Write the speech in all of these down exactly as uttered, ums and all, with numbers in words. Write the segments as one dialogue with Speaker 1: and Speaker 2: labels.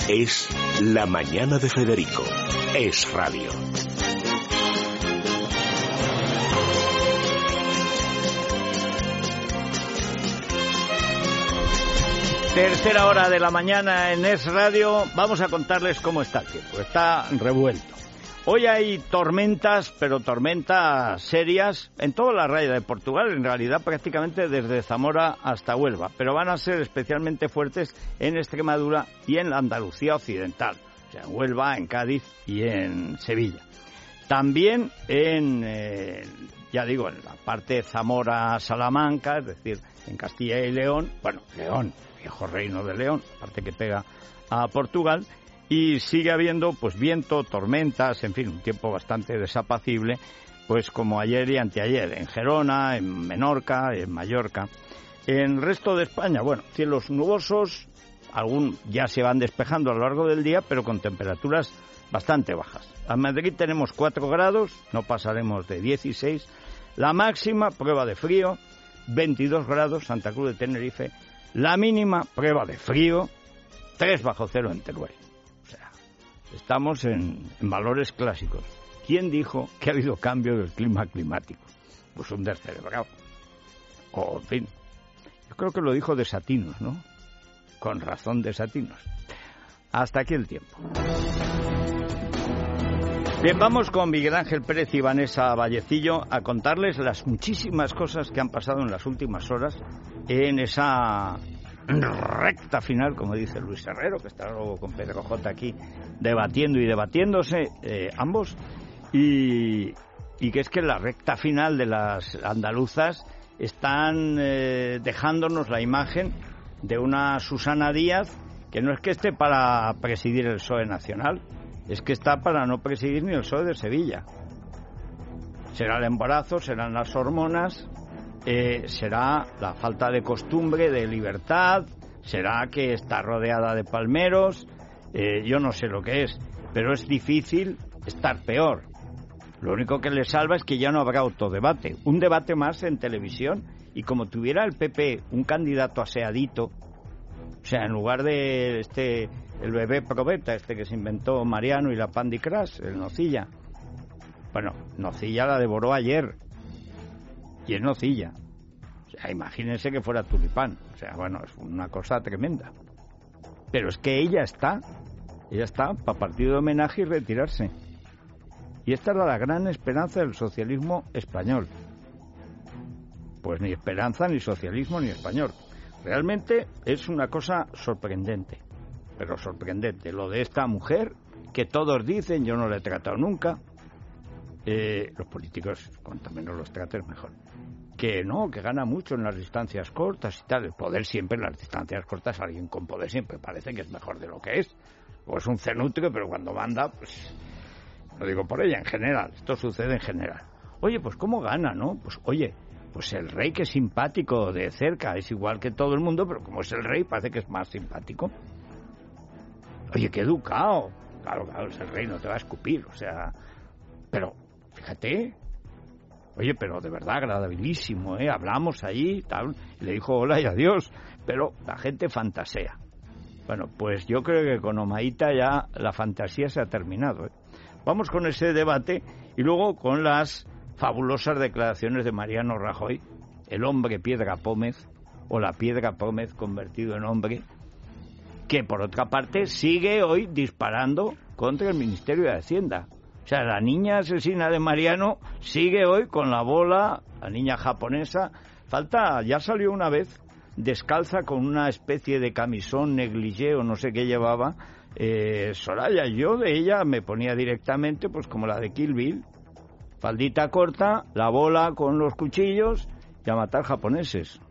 Speaker 1: Es La Mañana de Federico. Es radio.
Speaker 2: Tercera hora de la mañana en Es Radio. Vamos a contarles cómo está el tiempo. Está revuelto. Hoy hay tormentas, pero tormentas serias en toda la raya de Portugal, en realidad prácticamente desde Zamora hasta Huelva, pero van a ser especialmente fuertes en Extremadura y en la Andalucía occidental, o sea, en Huelva, en Cádiz y en Sevilla. También en, eh, ya digo, en la parte de Zamora-Salamanca, es decir, en Castilla y León, bueno, León, viejo reino de León, parte que pega a Portugal, y sigue habiendo pues viento, tormentas, en fin, un tiempo bastante desapacible, pues como ayer y anteayer, en Gerona, en Menorca, en Mallorca. En el resto de España, bueno, cielos nubosos, algún ya se van despejando a lo largo del día, pero con temperaturas bastante bajas. En Madrid tenemos cuatro grados, no pasaremos de dieciséis, la máxima, prueba de frío, veintidós grados, Santa Cruz de Tenerife, la mínima, prueba de frío, tres bajo cero en Teruel. O sea, estamos en, en valores clásicos. ¿Quién dijo que ha habido cambio del clima climático? Pues un descerebrado. O, en fin, yo creo que lo dijo Desatinos, ¿no? Con razón Desatinos. Hasta aquí el tiempo. Bien, vamos con Miguel Ángel Pérez y Vanessa Vallecillo a contarles las muchísimas cosas que han pasado en las últimas horas en esa recta final, como dice Luis Herrero, que está luego con Pedro J aquí debatiendo y debatiéndose eh, ambos, y, y que es que la recta final de las andaluzas están eh, dejándonos la imagen de una Susana Díaz que no es que esté para presidir el P S O E nacional, es que está para no presidir ni el P S O E de Sevilla. Será el embarazo, serán las hormonas, eh, será la falta de costumbre, de libertad, será que está rodeada de palmeros, eh, yo no sé lo que es, pero es difícil estar peor. Lo único que le salva es que ya no habrá autodebate, un debate más en televisión, y como tuviera el P P un candidato aseadito, o sea, en lugar de este el bebé probeta, este que se inventó Mariano y la Pandi Crash, el Nocilla. Bueno, Nocilla la devoró ayer. Y es Nocilla. O sea, imagínense que fuera Tulipán. O sea, bueno, es una cosa tremenda. Pero es que ella está, ella está para partido de homenaje y retirarse. Y esta era la gran esperanza del socialismo español. Pues ni esperanza, ni socialismo, ni español. Realmente es una cosa sorprendente. Pero sorprendente, lo de esta mujer, que todos dicen, yo no la he tratado nunca, eh, los políticos, cuanto menos los traten, mejor, que no, que gana mucho en las distancias cortas y tal. El poder siempre en las distancias cortas, alguien con poder siempre parece que es mejor de lo que es, o es un cenutrio, pero cuando manda, pues, lo digo por ella, en general, esto sucede en general. Oye, pues ¿cómo gana, no? Pues oye, pues el rey, que es simpático de cerca, es igual que todo el mundo, pero como es el rey, parece que es más simpático. Oye, qué educado. Claro, claro, es el rey, no te va a escupir, o sea... Pero, fíjate... Oye, pero de verdad, agradabilísimo, ¿eh? Hablamos allí, tal, y le dijo hola y adiós, pero la gente fantasea. Bueno, pues yo creo que con Omaíta ya la fantasía se ha terminado, ¿eh? Vamos con ese debate y luego con las fabulosas declaraciones de Mariano Rajoy, el hombre piedra pómez, o la piedra pómez convertido en hombre, que por otra parte sigue hoy disparando contra el Ministerio de Hacienda. O sea, la niña asesina de Mariano sigue hoy con la bola, la niña japonesa. Falta, ya salió una vez descalza con una especie de camisón negligé o no sé qué llevaba, eh, Soraya. Yo de ella me ponía directamente pues como la de Kill Bill, faldita corta, la bola con los cuchillos y a matar japoneses.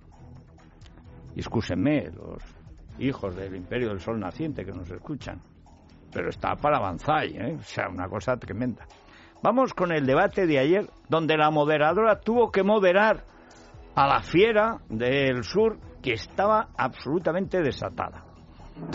Speaker 2: Y excúsenme los hijos del Imperio del Sol Naciente que nos escuchan, pero está para avanzar, ¿eh? O sea, una cosa tremenda. Vamos con el debate de ayer, donde la moderadora tuvo que moderar a la fiera del sur, que estaba absolutamente desatada.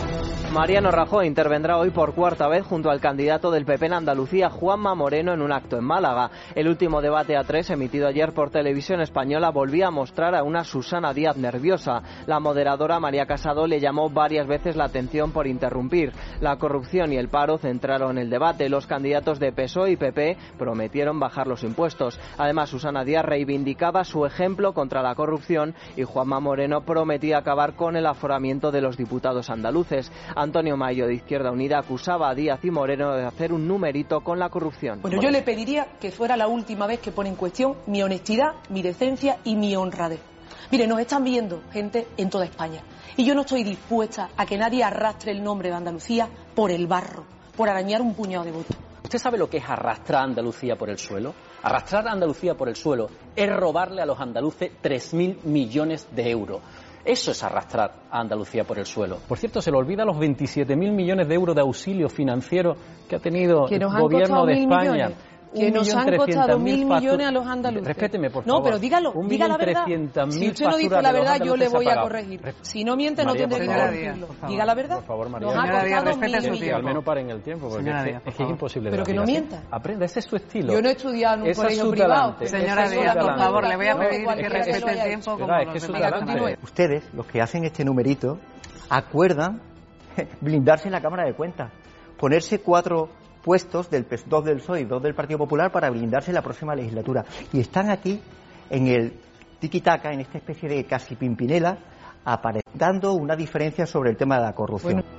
Speaker 3: Mariano Rajoy intervendrá hoy por cuarta vez junto al candidato del P P en Andalucía, Juanma Moreno, en un acto en Málaga. El último debate a tres, emitido ayer por Televisión Española, volvía a mostrar a una Susana Díaz nerviosa. La moderadora María Casado le llamó varias veces la atención por interrumpir. La corrupción y el paro centraron el debate. Los candidatos de P S O E y P P prometieron bajar los impuestos. Además, Susana Díaz reivindicaba su ejemplo contra la corrupción y Juanma Moreno prometía acabar con el aforamiento de los diputados andaluces. Antonio Mayo, de Izquierda Unida, acusaba a Díaz y Moreno de hacer un numerito con la corrupción.
Speaker 4: Bueno, yo le pediría que fuera la última vez que pone en cuestión mi honestidad, mi decencia y mi honradez. Mire, nos están viendo gente en toda España y yo no estoy dispuesta a que nadie arrastre el nombre de Andalucía por el barro, por arañar un puñado de votos.
Speaker 5: ¿Usted sabe lo que es arrastrar a Andalucía por el suelo? Arrastrar a Andalucía por el suelo es robarle a los andaluces tres mil millones de euros. Eso es arrastrar a Andalucía por el suelo. Por cierto, se le olvida los veintisiete mil millones de euros de auxilio financiero que ha tenido el gobierno de España.
Speaker 4: Millones. Que nos han costado mil millones a los andaluces.
Speaker 5: Respéteme, por favor.
Speaker 4: No, pero dígalo, diga la verdad. Si usted no dice la verdad, yo le voy a corregir. Si no miente, no tendré que corregirlo. Diga la verdad.
Speaker 5: Por favor, María.
Speaker 4: Nos ha costado mil millones.
Speaker 5: Al menos paren el tiempo, porque es, es que es imposible.
Speaker 4: Pero que no mienta.
Speaker 5: Aprenda, ese es su estilo.
Speaker 4: Yo no he estudiado en un
Speaker 5: Esa
Speaker 4: colegio privado.
Speaker 6: Señora Díaz, por favor, le voy a pedir que respete el tiempo. Como
Speaker 5: es que es
Speaker 6: los
Speaker 7: Ustedes, los que hacen este numerito, acuerdan blindarse en la Cámara de Cuentas, ponerse cuatro puestos, del dos del P S O E y dos del Partido Popular, para blindarse en la próxima legislatura. Y están aquí, en el tiki-taka, en esta especie de casi Pimpinela, aparentando una diferencia sobre el tema de la corrupción.
Speaker 2: Bueno,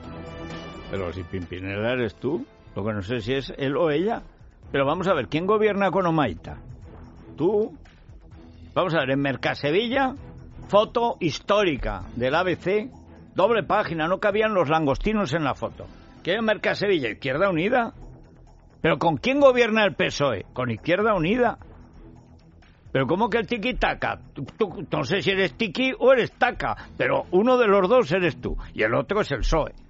Speaker 2: pero si Pimpinela eres tú, lo que no sé si es él o ella. Pero vamos a ver, ¿quién gobierna con Omaita? ¿Tú? Vamos a ver, en Mercasevilla, foto histórica del A B C, doble página, no cabían los langostinos en la foto. ¿Qué es Mercasevilla? ¿Izquierda Unida? ¿Pero con quién gobierna el P S O E? ¿Con Izquierda Unida? ¿Pero cómo que el tiki-taka? Tú, tú, no sé si eres tiki o eres taka, pero uno de los dos eres tú y el otro es el P S O E.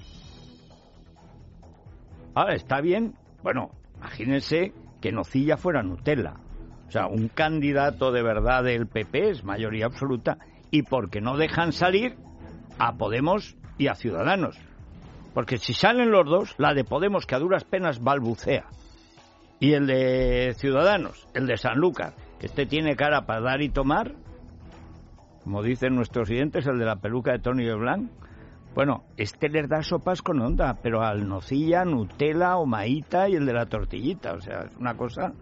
Speaker 2: Ah, está bien. Bueno, imagínense que Nocilla fuera Nutella. O sea, un candidato de verdad del P P es mayoría absoluta, y porque no dejan salir a Podemos y a Ciudadanos. Porque si salen los dos, la de Podemos, que a duras penas balbucea, y el de Ciudadanos, el de Sanlúcar, que este tiene cara para dar y tomar, como dicen nuestros oyentes, el de la peluca de Tony Leblanc, bueno, este les da sopas con onda, pero al Nocilla, Nutella, Omaita y el de la tortillita, o sea, es una cosa...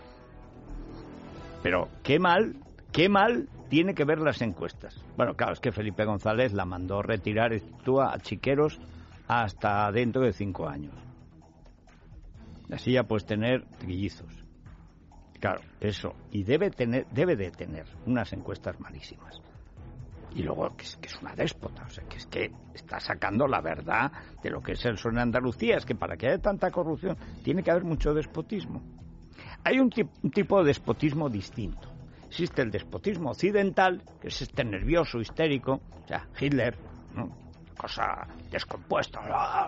Speaker 2: Pero qué mal, qué mal tiene que ver las encuestas. Bueno, claro, es que Felipe González la mandó retirar a Chiqueros hasta dentro de cinco años. Así ya puedes tener trillizos. Claro, eso. Y debe tener, debe de tener unas encuestas malísimas. Y luego que es, que es una déspota, o sea, que es que está sacando la verdad de lo que es el son en Andalucía. Es que para que haya tanta corrupción tiene que haber mucho despotismo. Hay un, tip, un tipo de despotismo distinto. Existe el despotismo occidental, que es este nervioso, histérico, o sea, Hitler, ¿no? Cosa descompuesta.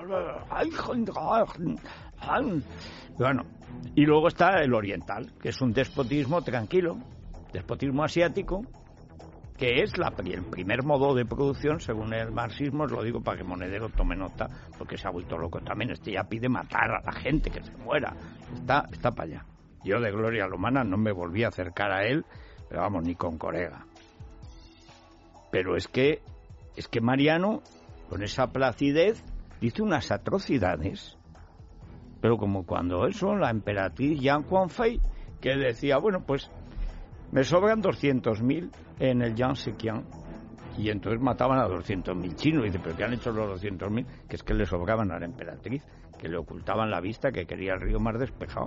Speaker 2: Bueno, y luego está el oriental, que es un despotismo tranquilo, despotismo asiático, que es la, el primer modo de producción según el marxismo. Os lo digo para que Monedero tome nota, porque se ha vuelto loco también. Este ya pide matar a la gente, que se muera. Está, está para allá. Yo de Gloria Lomana no me volví a acercar a él, pero vamos, ni con corega. Pero es que, es que Mariano, con esa placidez, dice unas atrocidades. Pero como cuando eso, la emperatriz Yang Huanfei, que decía, bueno, pues me sobran doscientos mil en el Yangtze-Kiang. Y entonces mataban a doscientos mil chinos. Y dice, ¿pero qué han hecho los doscientos mil? Que es que le sobraban a la emperatriz, que le ocultaban la vista, que quería el río más despejado.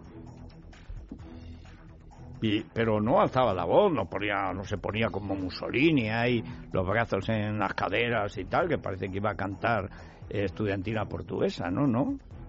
Speaker 2: Y, pero no alzaba la voz, no, ponía, no se ponía como Mussolini ahí, los brazos en las caderas y tal, que parece que iba a cantar eh, estudiantina portuguesa, ¿no? ¿no?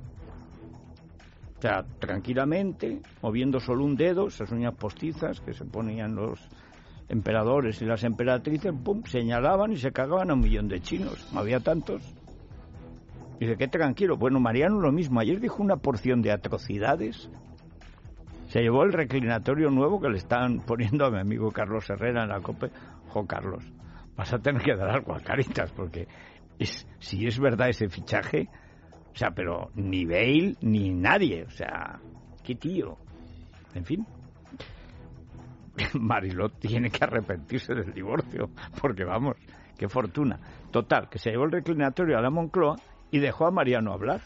Speaker 2: O sea, tranquilamente, moviendo solo un dedo, esas uñas postizas que se ponían los emperadores y las emperatrices, pum, señalaban y se cagaban a un millón de chinos, no había tantos. Y dice, qué tranquilo. Bueno, Mariano lo mismo, ayer dijo una porción de atrocidades. Se llevó el reclinatorio nuevo que le están poniendo a mi amigo Carlos Herrera en la COPE. Jo, Carlos, vas a tener que dar algo a Caritas, porque es, si es verdad ese fichaje, o sea, pero ni Bale ni nadie, o sea, qué tío. En fin. Mariló tiene que arrepentirse del divorcio, porque vamos, qué fortuna. Total, que se llevó el reclinatorio a la Moncloa y dejó a Mariano hablar.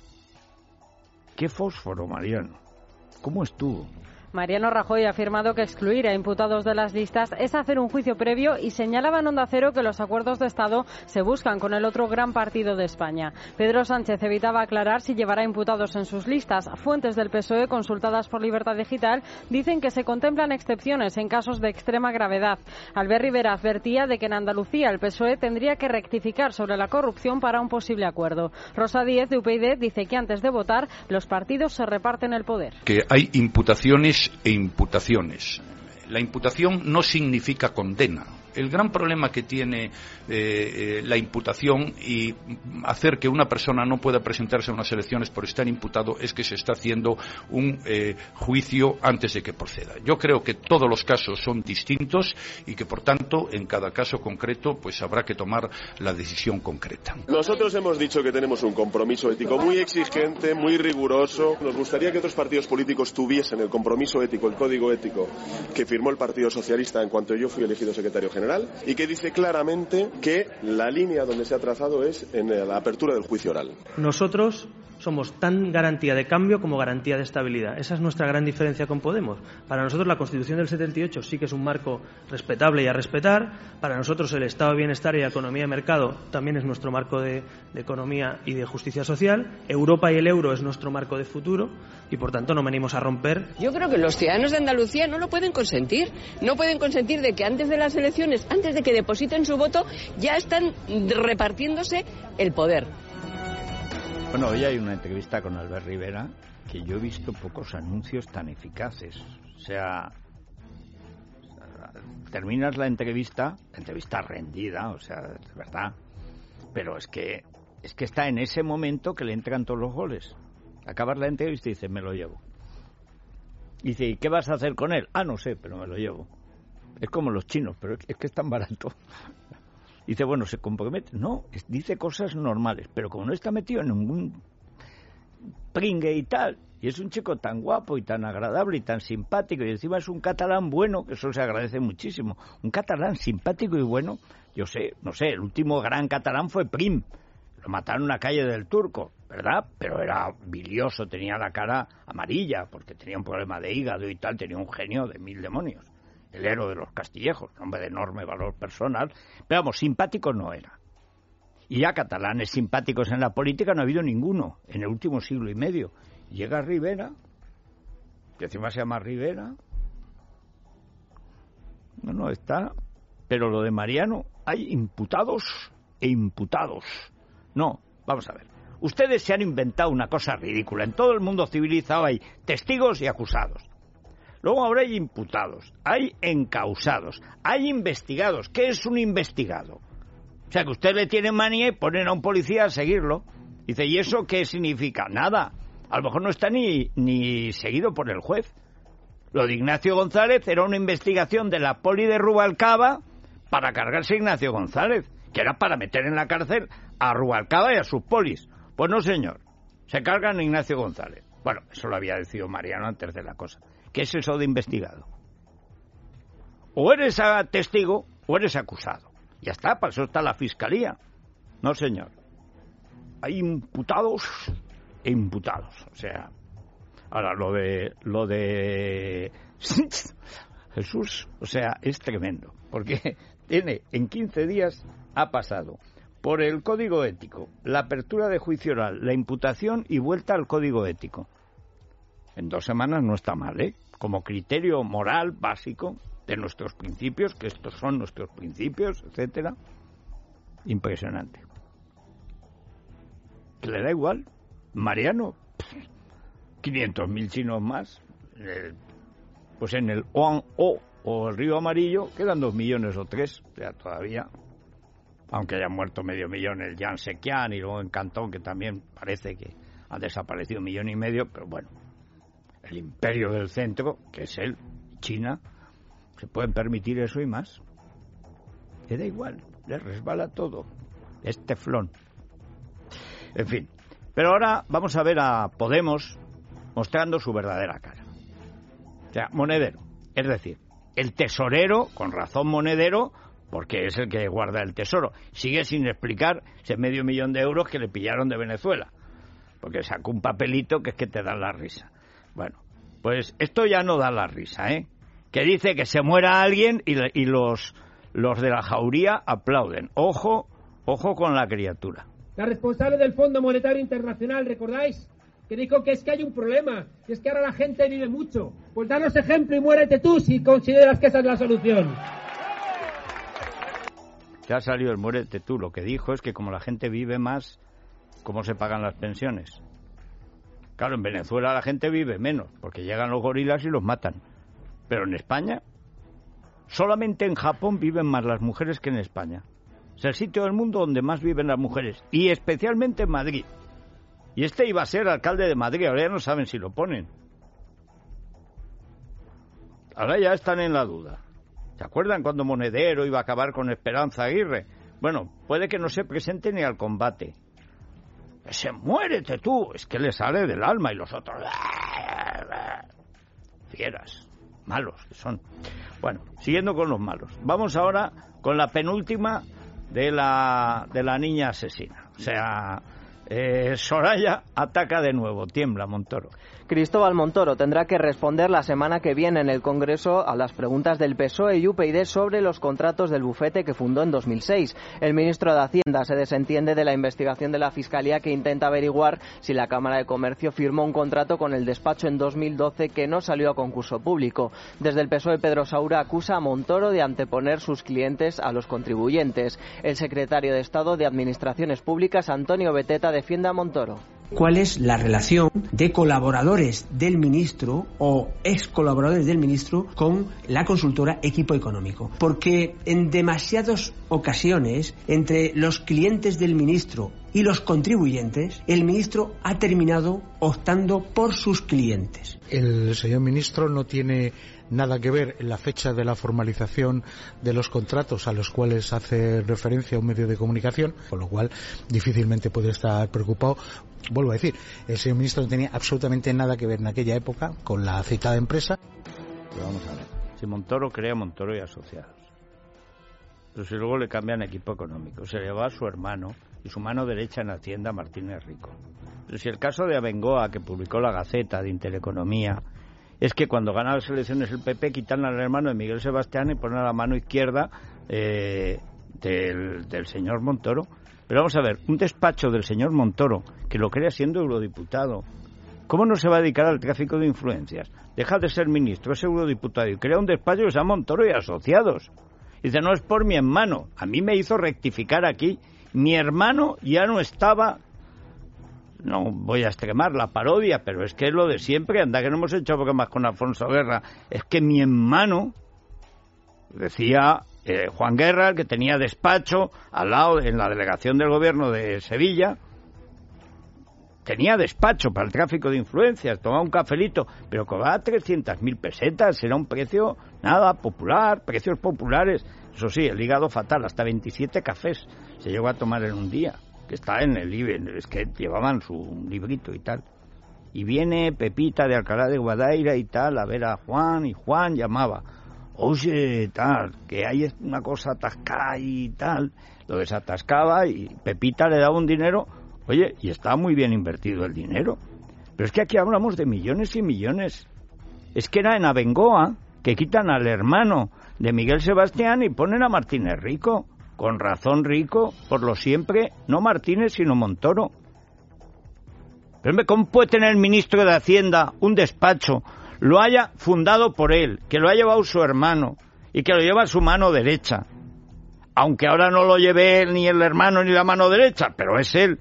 Speaker 2: Qué fósforo, Mariano. ¿Cómo estuvo?
Speaker 8: Mariano Rajoy ha afirmado que excluir a imputados de las listas es hacer un juicio previo y señalaba en Onda Cero que los acuerdos de Estado se buscan con el otro gran partido de España. Pedro Sánchez evitaba aclarar si llevará imputados en sus listas. Fuentes del P S O E consultadas por Libertad Digital dicen que se contemplan excepciones en casos de extrema gravedad. Albert Rivera advertía de que en Andalucía el P S O E tendría que rectificar sobre la corrupción para un posible acuerdo. Rosa Díez de U P y D dice que antes de votar los partidos se reparten el poder.
Speaker 9: Que hay imputaciones e imputaciones. La imputación no significa condena. El gran problema que tiene eh, eh, la imputación y hacer que una persona no pueda presentarse a unas elecciones por estar imputado es que se está haciendo un eh, juicio antes de que proceda. Yo creo que todos los casos son distintos y que, por tanto, en cada caso concreto, pues habrá que tomar la decisión concreta.
Speaker 10: Nosotros hemos dicho que tenemos un compromiso ético muy exigente, muy riguroso. Nos gustaría que otros partidos políticos tuviesen el compromiso ético, el código ético que firmó el Partido Socialista en cuanto yo fui elegido secretario general, y que dice claramente que la línea donde se ha trazado es en la apertura del juicio oral.
Speaker 11: Nosotros somos tan garantía de cambio como garantía de estabilidad. Esa es nuestra gran diferencia con Podemos. Para nosotros la Constitución del setenta y ocho sí que es un marco respetable y a respetar. Para nosotros el Estado de Bienestar y la economía de mercado también es nuestro marco de, de economía y de justicia social. Europa y el euro es nuestro marco de futuro y, por tanto, no venimos a romper.
Speaker 12: Yo creo que los ciudadanos de Andalucía no lo pueden consentir. No pueden consentir de que antes de las elecciones, antes de que depositen su voto, ya están repartiéndose el poder.
Speaker 2: Bueno, hoy hay una entrevista con Albert Rivera que yo he visto pocos anuncios tan eficaces. O sea, terminas la entrevista, la entrevista rendida, o sea, es verdad, pero es que es que está en ese momento que le entran todos los goles. Acabas la entrevista y dices, me lo llevo. Y dice, ¿y qué vas a hacer con él? Ah, no sé, pero me lo llevo. Es como los chinos, pero es que es tan barato. Dice, bueno, se compromete. No, dice cosas normales, pero como no está metido en ningún pringue y tal, y es un chico tan guapo y tan agradable y tan simpático, y encima es un catalán bueno, que eso se agradece muchísimo. Un catalán simpático y bueno, yo sé, no sé, el último gran catalán fue Prim. Lo mataron en la calle del Turco, ¿verdad? Pero era bilioso, tenía la cara amarilla, porque tenía un problema de hígado y tal, tenía un genio de mil demonios. El héroe de los Castillejos, hombre de enorme valor personal, pero vamos, simpático no era. Y ya catalanes simpáticos en la política no ha habido ninguno en el último siglo y medio. Llega Rivera, que encima se llama Rivera, no, no está, pero lo de Mariano, hay imputados e imputados. No, vamos a ver, ustedes se han inventado una cosa ridícula, en todo el mundo civilizado hay testigos y acusados. Luego ahora hay imputados, hay encausados, hay investigados. ¿Qué es un investigado? O sea, que usted le tiene manía y ponen a un policía a seguirlo. Dice, ¿y eso qué significa? Nada. A lo mejor no está ni, ni seguido por el juez. Lo de Ignacio González era una investigación de la poli de Rubalcaba para cargarse a Ignacio González, que era para meter en la cárcel a Rubalcaba y a sus polis. Pues no, señor. Se cargan a Ignacio González. Bueno, eso lo había decidido Mariano antes de la cosa. ¿Qué es eso de investigado? O eres testigo o eres acusado. Ya está, para eso está la fiscalía. No, señor. Hay imputados e imputados. O sea, ahora lo de lo de Jesús, o sea, es tremendo, porque tiene en quince días ha pasado por el código ético, la apertura de juicio oral, la imputación y vuelta al código ético. En dos semanas no está mal, ¿eh? Como criterio moral básico de nuestros principios, que estos son nuestros principios, etcétera. Impresionante. ¿Que le da igual? Mariano, quinientos mil chinos más. Eh, pues en el Oan O o el Río Amarillo quedan dos millones o tres, o sea, todavía. Aunque hayan muerto medio millón el Yang Zeqian y luego en Cantón, que también parece que han desaparecido un millón y medio, pero bueno. El imperio del centro, que es él, China, se pueden permitir eso y más. Le da igual, le resbala todo. Es teflón. En fin. Pero ahora vamos a ver a Podemos mostrando su verdadera cara. O sea, Monedero. Es decir, el tesorero, con razón Monedero, porque es el que guarda el tesoro. Sigue sin explicar ese medio millón de euros que le pillaron de Venezuela. Porque sacó un papelito que es que te da la risa. Bueno, pues esto ya no da la risa, ¿eh? Que dice que se muera alguien y, y los, los de la jauría aplauden. Ojo, ojo con la criatura.
Speaker 13: La responsable del Fondo Monetario Internacional, ¿recordáis? Que dijo que es que hay un problema, que es que ahora la gente vive mucho. Pues danos ejemplo y muérete tú si consideras que esa es la solución.
Speaker 2: Ya ha salido el muérete tú. Lo que dijo es que como la gente vive más, ¿cómo se pagan las pensiones? Claro, en Venezuela la gente vive menos, porque llegan los gorilas y los matan. Pero en España, solamente en Japón viven más las mujeres que en España. Es el sitio del mundo donde más viven las mujeres, y especialmente en Madrid. Y este iba a ser alcalde de Madrid, ahora ya no saben si lo ponen. Ahora ya están en la duda. ¿Se acuerdan cuando Monedero iba a acabar con Esperanza Aguirre? Bueno, puede que no se presente ni al combate. ¡Se muérete tú! Es que le sale del alma y los otros... Fieras, malos que son. Bueno, siguiendo con los malos. Vamos ahora con la penúltima de la, de la niña asesina. O sea... Eh, Soraya ataca de nuevo, tiembla Montoro.
Speaker 3: Cristóbal Montoro tendrá que responder la semana que viene en el Congreso a las preguntas del P S O E y U P YD sobre los contratos del bufete que fundó en dos mil seis. El ministro de Hacienda se desentiende de la investigación de la Fiscalía que intenta averiguar si la Cámara de Comercio firmó un contrato con el despacho en dos mil doce que no salió a concurso público. Desde el P S O E, Pedro Saura acusa a Montoro de anteponer sus clientes a los contribuyentes. El secretario de Estado de Administraciones Públicas, Antonio Beteta, defiende a Montoro.
Speaker 14: ¿Cuál es la relación de colaboradores del ministro o ex colaboradores del ministro con la consultora Equipo Económico? Porque en demasiadas ocasiones, entre los clientes del ministro y los contribuyentes, el ministro ha terminado optando por sus clientes.
Speaker 15: El señor ministro no tiene nada que ver en la fecha de la formalización de los contratos a los cuales hace referencia un medio de comunicación, con lo cual difícilmente puede estar preocupado. Vuelvo a decir, el señor ministro no tenía absolutamente nada que ver en aquella época con la citada empresa.
Speaker 2: Pero vamos a ver, si Montoro crea Montoro y Asociados, pero si luego le cambian Equipo Económico, se le va a su hermano y su mano derecha en Hacienda, Martínez Rico. Pero si el caso de Abengoa, que publicó la Gaceta de Intereconomía, es que cuando gana las elecciones el P P quitan al hermano de Miguel Sebastián y ponen a la mano izquierda eh, del, del señor Montoro. Pero vamos a ver, un despacho del señor Montoro, que lo crea siendo eurodiputado, ¿cómo no se va a dedicar al tráfico de influencias? Deja de ser ministro, es eurodiputado y crea un despacho que se llama Montoro y Asociados. Dice, no es por mi hermano. A mí me hizo rectificar aquí. Mi hermano ya no estaba... No voy a extremar la parodia, pero es que es lo de siempre. Anda que no hemos hecho más con Alfonso Guerra. Es que mi hermano, decía eh, Juan Guerra, que tenía despacho al lado en la delegación del gobierno de Sevilla, tenía despacho para el tráfico de influencias, tomaba un cafelito, pero cobraba trescientas mil pesetas, era un precio, nada, popular, precios populares. Eso sí, el hígado fatal, hasta veintisiete cafés se llegó a tomar en un día, que está en el libro, es que llevaban su librito y tal. Y viene Pepita de Alcalá de Guadaira y tal, a ver a Juan, y Juan llamaba, oye, tal, que hay una cosa atascada y tal. Lo desatascaba y Pepita le daba un dinero, oye, y estaba muy bien invertido el dinero. Pero es que aquí hablamos de millones y millones. Es que era en Abengoa que quitan al hermano de Miguel Sebastián y ponen a Martínez Rico. Con razón Rico, por lo siempre, no Martínez sino Montoro. Pero ¿cómo puede tener el ministro de Hacienda un despacho, lo haya fundado por él, que lo ha llevado su hermano y que lo lleva a su mano derecha? Aunque ahora no lo lleve él, ni el hermano, ni la mano derecha, pero es él.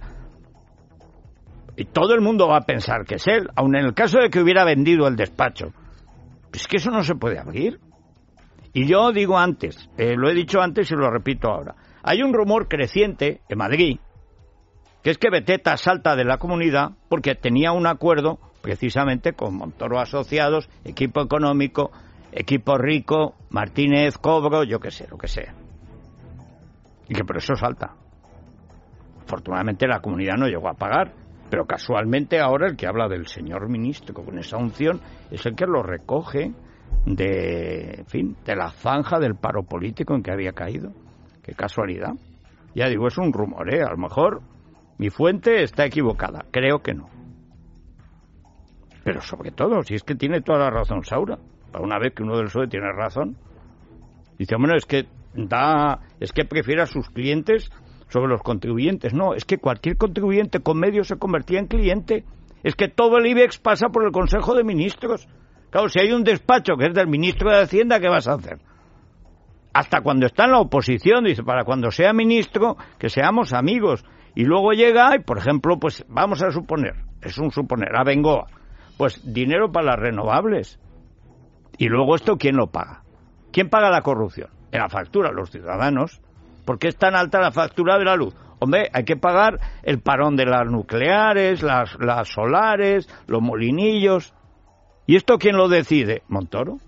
Speaker 2: Y todo el mundo va a pensar que es él, aun en el caso de que hubiera vendido el despacho. Es que eso no se puede abrir. Y yo digo antes, eh, lo he dicho antes y lo repito ahora, hay un rumor creciente en Madrid, que es que Beteta salta de la comunidad porque tenía un acuerdo precisamente con Montoro Asociados, Equipo Económico, Equipo Rico, Martínez Cobro, yo qué sé, lo que sea. Y que por eso salta. Afortunadamente la comunidad no llegó a pagar, pero casualmente ahora el que habla del señor ministro con esa unción es el que lo recoge de, en fin, de la zanja del paro político en que había caído. Qué casualidad. Ya digo, es un rumor, ¿eh? A lo mejor mi fuente está equivocada, creo que no. Pero sobre todo, si es que tiene toda la razón Saura, para una vez que uno del P S O E tiene razón, dice, bueno, es que da, es que prefiere a sus clientes sobre los contribuyentes. No, es que cualquier contribuyente con medios se convertía en cliente. Es que todo el IBEX pasa por el Consejo de Ministros. Claro, si hay un despacho que es del ministro de Hacienda, ¿qué vas a hacer? Hasta cuando está en la oposición, dice, para cuando sea ministro, que seamos amigos. Y luego llega, y por ejemplo, pues vamos a suponer, es un suponer, a Bengoa, pues dinero para las renovables. Y luego esto, ¿quién lo paga? ¿Quién paga la corrupción? En la factura, los ciudadanos. ¿Por qué es tan alta la factura de la luz? Hombre, hay que pagar el parón de las nucleares, las, las solares, los molinillos. ¿Y esto quién lo decide? ¿Montoro?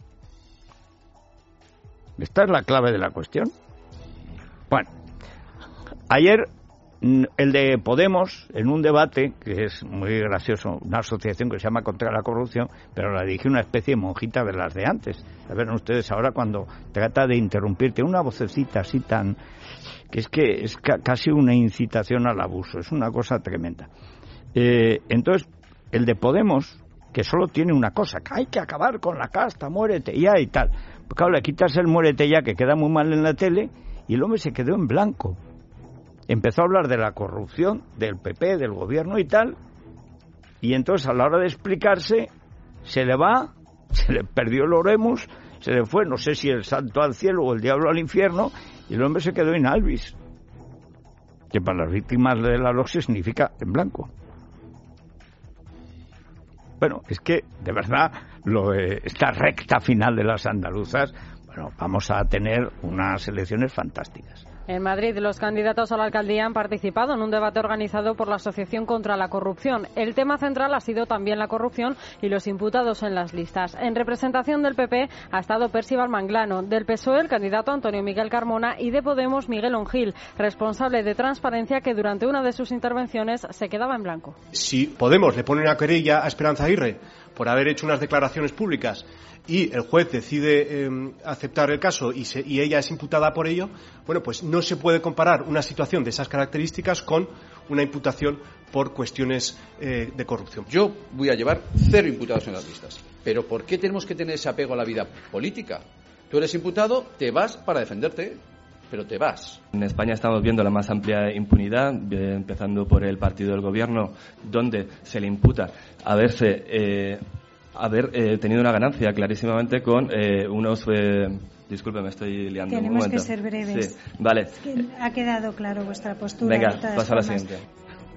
Speaker 2: Esta es la clave de la cuestión. Bueno, ayer el de Podemos, en un debate, que es muy gracioso, una asociación que se llama Contra la Corrupción, pero la dirige una especie de monjita de las de antes. A ver, ustedes ahora cuando trata de interrumpirte, una vocecita así tan... que es que es ca- casi una incitación al abuso, es una cosa tremenda. Eh, entonces, el de Podemos, que solo tiene una cosa, que hay que acabar con la casta, muérete ya y tal. Pues claro, le quitas el muérete ya, que queda muy mal en la tele, y el hombre se quedó en blanco. Empezó a hablar de la corrupción del P P, del gobierno y tal, y entonces a la hora de explicarse se le va, se le perdió el oremus, se le fue, no sé si el santo al cielo o el diablo al infierno, y el hombre se quedó in albis, que para las víctimas de la LOCSE significa en blanco. Bueno, es que de verdad lo, eh, esta recta final de las andaluzas, bueno, vamos a tener unas elecciones fantásticas.
Speaker 8: En Madrid, los candidatos a la alcaldía han participado en un debate organizado por la Asociación contra la Corrupción. El tema central ha sido también la corrupción y los imputados en las listas. En representación del P P ha estado Percival Manglano, del P S O E el candidato Antonio Miguel Carmona y de Podemos Miguel Ongil, responsable de Transparencia, que durante una de sus intervenciones se quedaba en blanco.
Speaker 16: Si Podemos le pone una querella a Esperanza Aguirre por haber hecho unas declaraciones públicas y el juez decide eh, aceptar el caso y, se, y ella es imputada por ello, bueno, pues no se puede comparar una situación de esas características con una imputación por cuestiones eh, de corrupción.
Speaker 17: Yo voy a llevar cero imputados en las listas. Pero ¿por qué tenemos que tener ese apego a la vida política? Tú eres imputado, te vas para defenderte, pero te vas.
Speaker 18: En España estamos viendo la más amplia impunidad, empezando por el partido del gobierno, donde se le imputa haberse... Eh, haber eh, tenido una ganancia clarísimamente con eh, unos... Eh, disculpe, me estoy liando.
Speaker 19: Tenemos
Speaker 18: un
Speaker 19: que ser breves.
Speaker 18: Sí, vale.
Speaker 19: Es que ha quedado claro vuestra postura.
Speaker 18: Venga,
Speaker 19: de todas
Speaker 18: pasa a la
Speaker 19: formas.
Speaker 18: siguiente.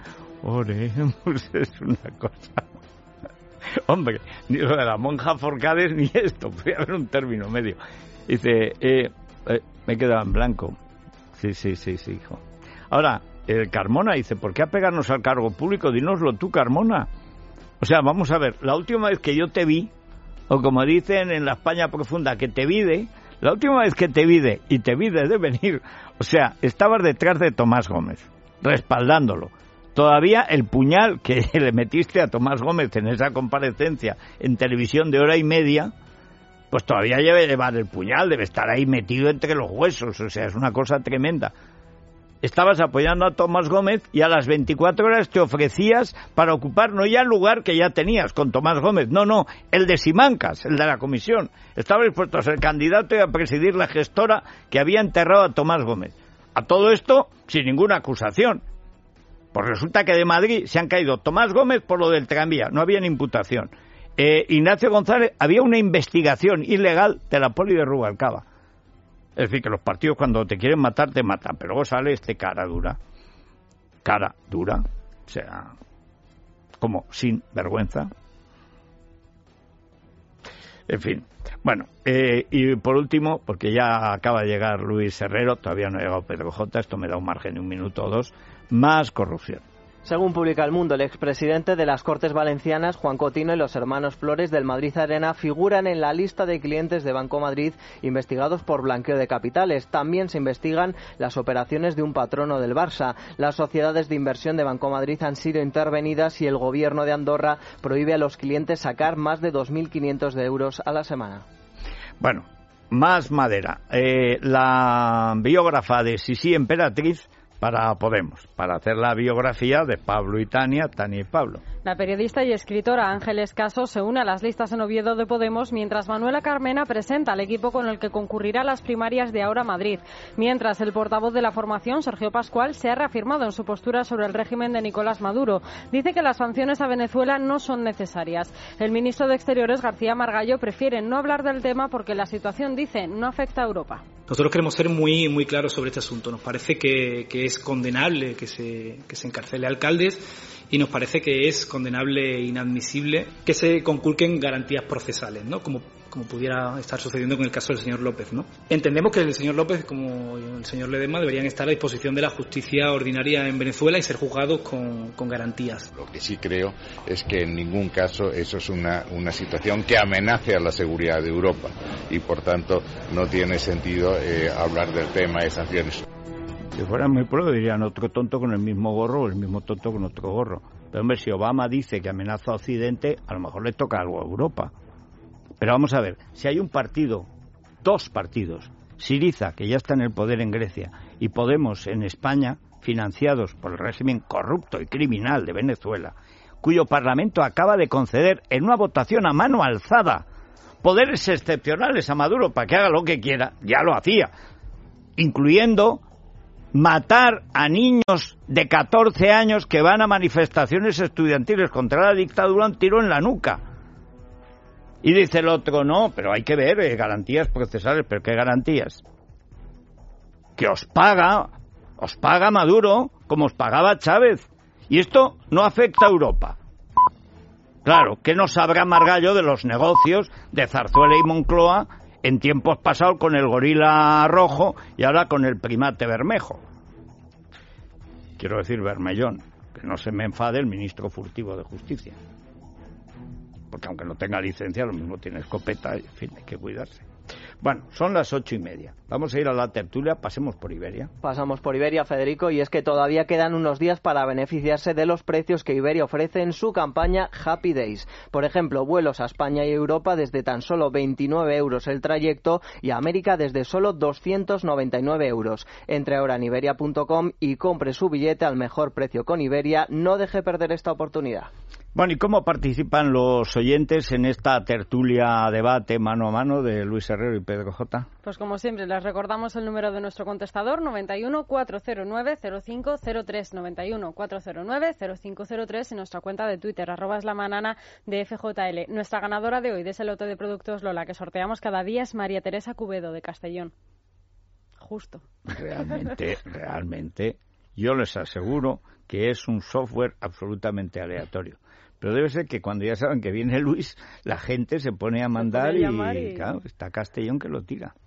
Speaker 2: Oremos es una cosa... Hombre, ni lo de la monja Forcades ni esto, podría haber un término medio. Dice, eh, eh, me he quedado en blanco. Sí, sí, sí, sí, hijo. Ahora, el Carmona dice, ¿por qué apegarnos al cargo público? Dínoslo tú, Carmona. O sea, vamos a ver, la última vez que yo te vi, o como dicen en la España profunda, que te vide, la última vez que te vide y te vide de venir, o sea, estabas detrás de Tomás Gómez, respaldándolo. Todavía el puñal que le metiste a Tomás Gómez en esa comparecencia en televisión de hora y media, pues todavía debe llevar el puñal, debe estar ahí metido entre los huesos, o sea, es una cosa tremenda. Estabas apoyando a Tomás Gómez y a las veinticuatro horas te ofrecías para ocupar no ya el lugar que ya tenías con Tomás Gómez, no, no, el de Simancas, el de la comisión. Estabas dispuesto a ser candidato y a presidir la gestora que había enterrado a Tomás Gómez. A todo esto sin ninguna acusación. Pues resulta que de Madrid se han caído Tomás Gómez por lo del tranvía, no había ni imputación. Eh, Ignacio González, había una investigación ilegal de la poli de Rubalcaba. Es decir, que los partidos cuando te quieren matar, te matan. Pero luego sale este cara dura. Cara dura. O sea, como sin vergüenza. En fin. Bueno, eh, y por último, porque ya acaba de llegar Luis Herrero, todavía no ha llegado Pedro J, esto me da un margen de un minuto o dos, más corrupción.
Speaker 3: Según publica El Mundo, el expresidente de las Cortes Valencianas, Juan Cotino, y los hermanos Flores del Madrid Arena figuran en la lista de clientes de Banco Madrid investigados por blanqueo de capitales. También se investigan las operaciones de un patrono del Barça. Las sociedades de inversión de Banco Madrid han sido intervenidas y el gobierno de Andorra prohíbe a los clientes sacar más de dos mil quinientos de euros a la semana.
Speaker 2: Bueno, más madera. Eh, la biógrafa de Sisi Emperatriz para Podemos, para hacer la biografía de Pablo y Tania, Tania y Pablo.
Speaker 8: La periodista y escritora Ángeles Caso se une a las listas en Oviedo de Podemos, mientras Manuela Carmena presenta al equipo con el que concurrirá a las primarias de Ahora Madrid. Mientras, el portavoz de la formación, Sergio Pascual, se ha reafirmado en su postura sobre el régimen de Nicolás Maduro. Dice que las sanciones a Venezuela no son necesarias. El ministro de Exteriores, García Margallo, prefiere no hablar del tema porque la situación, dice, no afecta a Europa.
Speaker 20: Nosotros queremos ser muy muy claros sobre este asunto. Nos parece que, que es condenable que se, que se encarcele a alcaldes y nos parece que es condenable e inadmisible que se conculquen garantías procesales, ¿no? Como, como pudiera estar sucediendo con el caso del señor López, ¿no? Entendemos que el señor López, como el señor Ledesma, deberían estar a disposición de la justicia ordinaria en Venezuela y ser juzgados con, con garantías.
Speaker 21: Lo que sí creo es que en ningún caso eso es una, una situación que amenace a la seguridad de Europa y por tanto no tiene sentido eh, hablar del tema de sanciones.
Speaker 2: Si fueran muy pro, dirían otro tonto con el mismo gorro o el mismo tonto con otro gorro. Pero hombre, si Obama dice que amenaza a Occidente, a lo mejor le toca algo a Europa. Pero vamos a ver, si hay un partido, dos partidos, Syriza, que ya está en el poder en Grecia, y Podemos en España, financiados por el régimen corrupto y criminal de Venezuela, cuyo Parlamento acaba de conceder en una votación a mano alzada poderes excepcionales a Maduro para que haga lo que quiera, ya lo hacía, incluyendo matar a niños de catorce años que van a manifestaciones estudiantiles contra la dictadura, un tiro en la nuca. Y dice el otro, no, pero hay que ver eh, garantías procesales. ¿Pero qué garantías? Que os paga, os paga Maduro como os pagaba Chávez. Y esto no afecta a Europa. Claro, ¿qué no sabrá Margallo de los negocios de Zarzuela y Moncloa en tiempos pasados con el gorila rojo y ahora con el primate bermejo? Quiero decir Bermellón, que no se me enfade el ministro furtivo de Justicia. Porque aunque no tenga licencia, lo mismo tiene escopeta, en fin, hay que cuidarse. Bueno, son las ocho y media. Vamos a ir a la tertulia, pasemos por Iberia.
Speaker 3: Pasamos por Iberia, Federico, y es que todavía quedan unos días para beneficiarse de los precios que Iberia ofrece en su campaña Happy Days. Por ejemplo, vuelos a España y Europa desde tan solo veintinueve euros el trayecto y a América desde solo doscientos noventa y nueve euros. Entre ahora en iberia punto com y compre su billete al mejor precio con Iberia. No deje perder esta oportunidad.
Speaker 2: Bueno, ¿y cómo participan los oyentes en esta tertulia debate mano a mano de Luis Herrero y Pedro J?
Speaker 8: Pues como siempre, les recordamos el número de nuestro contestador, noventa y uno, cuatrocientos nueve, cero cinco cero tres, noventa y uno, cuatrocientos nueve, cero cinco cero tres, y nuestra cuenta de Twitter, arroba es la manana de F J L. Nuestra ganadora de hoy de ese lote de productos Lola que sorteamos cada día es María Teresa Cubedo, de Castellón. Justo.
Speaker 2: Realmente, realmente, yo les aseguro que es un software absolutamente aleatorio. Pero debe ser que cuando ya saben que viene Luis, la gente se pone a mandar y, y, claro, está Castellón que lo tira.